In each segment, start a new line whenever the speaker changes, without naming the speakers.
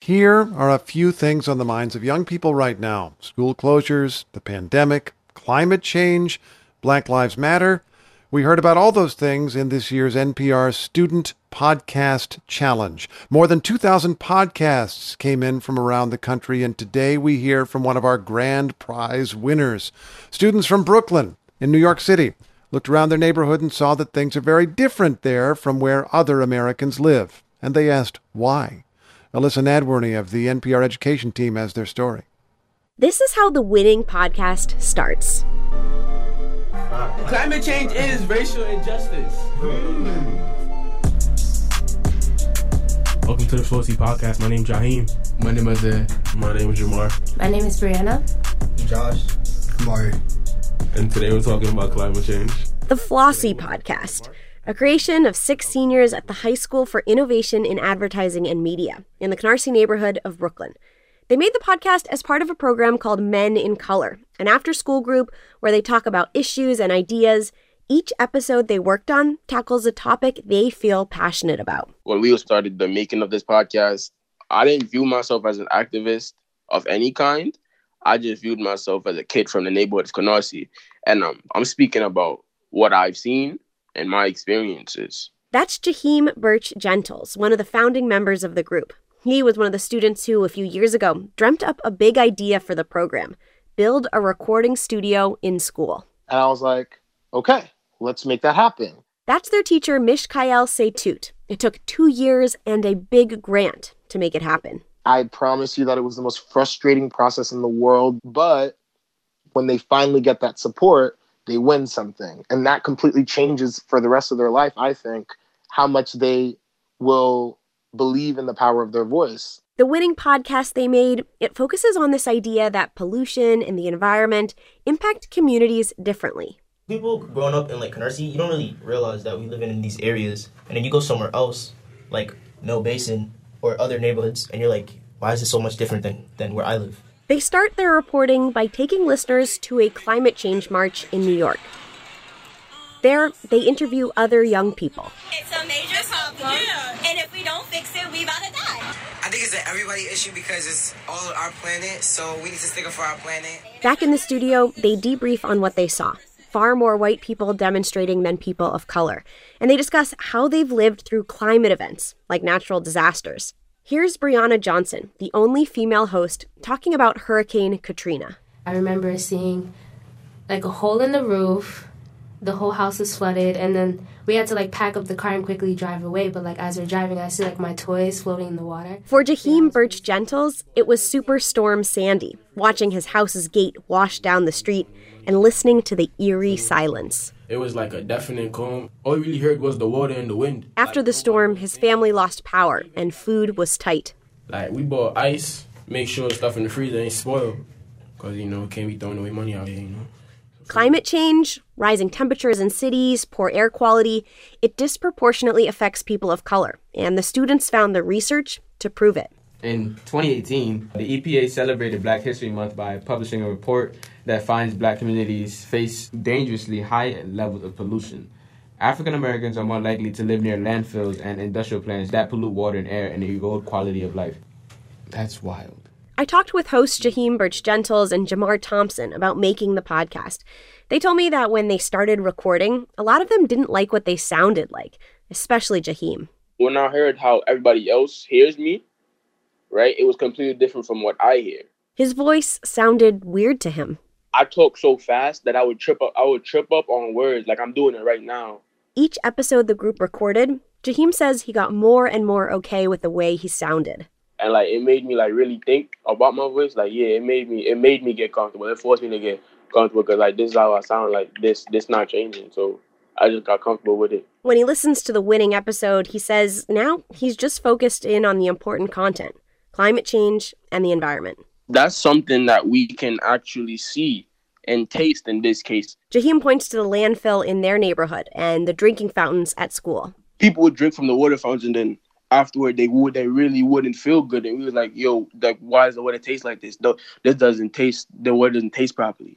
Here are a few things on the minds of young people right now. School closures, the pandemic, climate change, Black Lives Matter. We heard about all those things in this year's NPR Student Podcast Challenge. More than 2,000 podcasts came in from around the country, and today we hear from one of our grand prize winners. Students from Brooklyn in New York City looked around their neighborhood and saw that things are very different there from where other Americans live. And they asked why. Alyssa Nadworny of the NPR Education team has their story.
This is how the winning podcast starts.
Climate change is racial injustice.
Welcome to the Flossy Podcast. My name's Jaheim.
My name is
My name is Jamar.
My name is Brianna.
Josh. Mari.
And today we're talking about climate change.
The Flossy Podcast, a creation of 6 seniors at the High School for Innovation in Advertising and Media in the Canarsie neighborhood of Brooklyn. They made the podcast as part of a program called Men in Color, an after-school group where they talk about issues and ideas. Each episode they worked on tackles a topic they feel passionate about.
When we started the making of this podcast, I didn't view myself as an activist of any kind. I just viewed myself as a kid from the neighborhood of Canarsie. And I'm speaking about what I've seen and my experiences.
That's Jaheim Birch Gentles, one of the founding members of the group. He was one of the students who, a few years ago, dreamt up a big idea for the program: build a recording studio in school.
And I was like, okay, let's make that happen.
That's their teacher, Mishkael Seitut. It took 2 years and a big grant to make it happen.
I promise you that it was the most frustrating process in the world, but when they finally get that support, they win something. And that completely changes for the rest of their life, I think, how much they will believe in the power of their voice.
The winning podcast they made, it focuses on this idea that pollution and the environment impact communities differently.
People growing up in Canarsie, you don't really realize that we live in these areas. And then you go somewhere else, like Mill Basin or other neighborhoods, and you're like, why is it so much different than where I live?
They start their reporting by taking listeners to a climate change march in New York. There, they interview other young people.
It's a major problem, and if we don't fix it, we about to die.
I think it's an everybody issue because it's all our planet, so we need to stick up for our planet.
Back in the studio, they debrief on what they saw. Far more white people demonstrating than people of color. And they discuss how they've lived through climate events, like natural disasters. Here's Brianna Johnson, the only female host, talking about Hurricane Katrina.
I remember seeing a hole in the roof. The whole house was flooded, and then we had to pack up the car and quickly drive away. But as we're driving, I see my toys floating in the water.
For Jaheim Birch Gentles, it was Superstorm Sandy, watching his house's gate wash down the street and listening to the eerie silence.
It was like a deafening calm. All we really heard was the water and the wind.
After the storm, his family lost power and food was tight.
We bought ice, make sure stuff in the freezer ain't spoiled. Because, we can't be throwing away money out here,
Climate change, rising temperatures in cities, poor air quality, it disproportionately affects people of color, and the students found the research to prove it.
In 2018, the EPA celebrated Black History Month by publishing a report that finds Black communities face dangerously high levels of pollution. African Americans are more likely to live near landfills and industrial plants that pollute water and air and erode quality of life. That's wild.
I talked with hosts Jaheim Birch Gentles and Jamar Thompson about making the podcast. They told me that when they started recording, a lot of them didn't like what they sounded like, especially Jaheim.
When I heard how everybody else hears me, right, it was completely different from what I hear.
His voice sounded weird to him.
I talk so fast that I would trip up on words like I'm doing it right now.
Each episode the group recorded, Jaheim says he got more and more okay with the way he sounded.
And it made me really think about my voice. It made me get comfortable. It forced me to get comfortable because this is how I sound. This not changing. So I just got comfortable with it.
When he listens to the winning episode, he says now he's just focused in on the important content, climate change and the environment.
That's something that we can actually see and taste in this case.
Jaheim points to the landfill in their neighborhood and the drinking fountains at school.
People would drink from the water fountains and then afterward they really wouldn't feel good. And we was like, yo, why does the water taste like this? The water doesn't taste properly.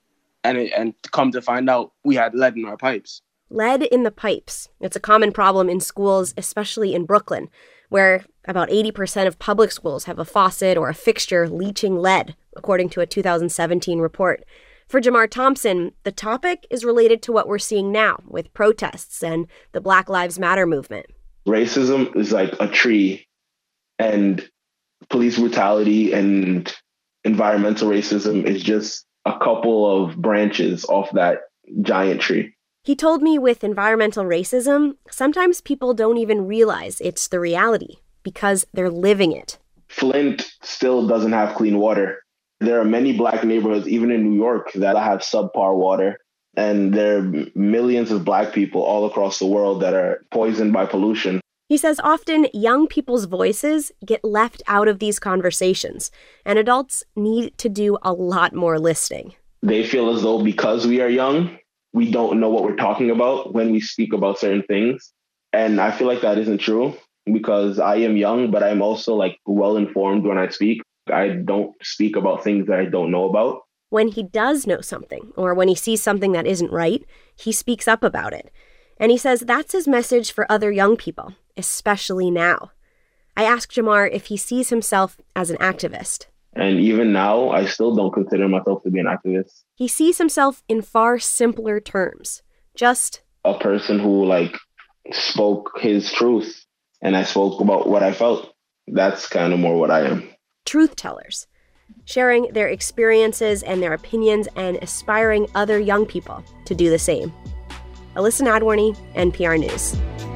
And come to find out, we had lead in our pipes.
Lead in the pipes. It's a common problem in schools, especially in Brooklyn, where about 80% of public schools have a faucet or a fixture leaching lead, according to a 2017 report. For Jamar Thompson, the topic is related to what we're seeing now with protests and the Black Lives Matter movement.
Racism is like a tree, and police brutality and environmental racism is just a couple of branches off that giant tree.
He told me with environmental racism, sometimes people don't even realize it's the reality because they're living it.
Flint still doesn't have clean water. There are many Black neighborhoods, even in New York, that have subpar water. And there are millions of Black people all across the world that are poisoned by pollution.
He says often young people's voices get left out of these conversations, and adults need to do a lot more listening.
They feel as though because we are young, we don't know what we're talking about when we speak about certain things. And I feel like that isn't true because I am young, but I'm also well-informed when I speak. I don't speak about things that I don't know about.
When he does know something, or when he sees something that isn't right, he speaks up about it. And he says that's his message for other young people, especially now. I asked Jamar if he sees himself as an activist.
And even now, I still don't consider myself to be an activist.
He sees himself in far simpler terms. Just
a person who spoke his truth, and I spoke about what I felt. That's kind of more what I am.
Truth tellers, sharing their experiences and their opinions and aspiring other young people to do the same. Alyssa Nadworny, NPR News.